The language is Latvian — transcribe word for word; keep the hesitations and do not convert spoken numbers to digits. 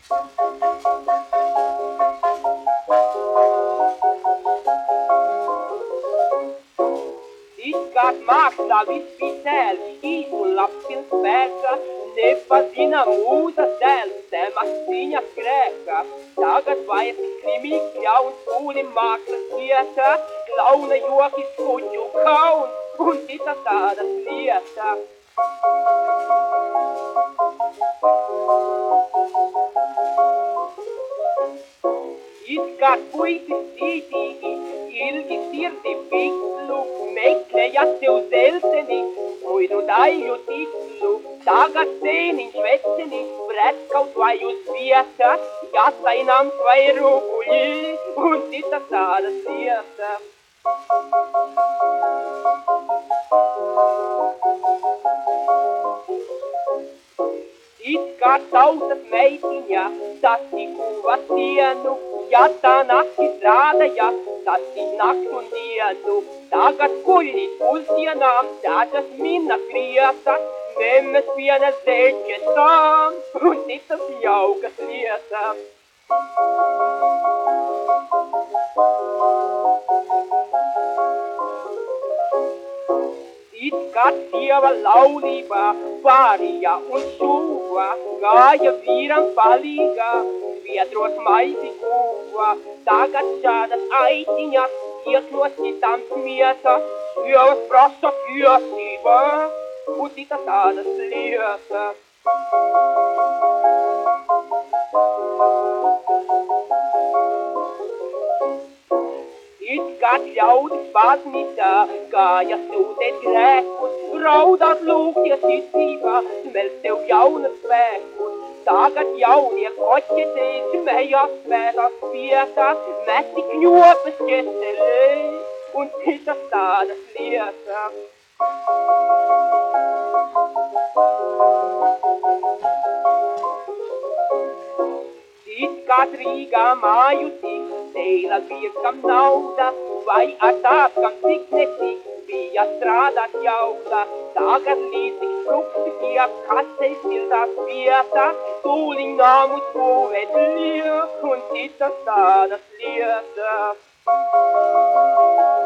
Iskat maksā vispitēl, īsu lapils spēka, nepazina mūza dēļ, zemas ziņas grēka. Tagad vairs krimīgs ļauns pūli mākslas vieta, klauna joki skuķu kauns un citas tādas lietas. Iskat puisis cītīgi, ilgi sirdi pikslu, meklēja sev zelteni, muidu daļu tikslu. Tagad sēniņš veceniņš pret kaut vai uz vietas, jāsainams vai rūguļi un citas tādas lietas. Iskat tautas meitiņa, sasikuva sienu, ja tā nakti strādāja, tas ir nakts un dienu. Tagad guļi pusdienām, dažas minas griezas, memes vienas dēļķesām un citas jaukas lietas. Iskat sieva laulībā, pārīja un šūva, gāja vīram palīgā, biedros maizi guva. Tagad šādas aitiņas iet no citām smiesas, sievas prasa tiesībā un citas tādas lietas. Iskat ļaudis baznīcā, gāja sūtēt grēkus, raudāt lūgties ticībā, smelst tev jaunas spēkus. Tagad jaunie koķetī smējās svētās vietās, mesti kņopes ķeselē un citas tādas lietas. Iskat Rīgā māju tik, teila virkam nauda, vai ar tāskam cik netik, bija strādāt jauda. Tagad līdzīgs frukti tiek kasēs siltās vietās, tūliņ nāmus būvēt liek un citas tādas lietas.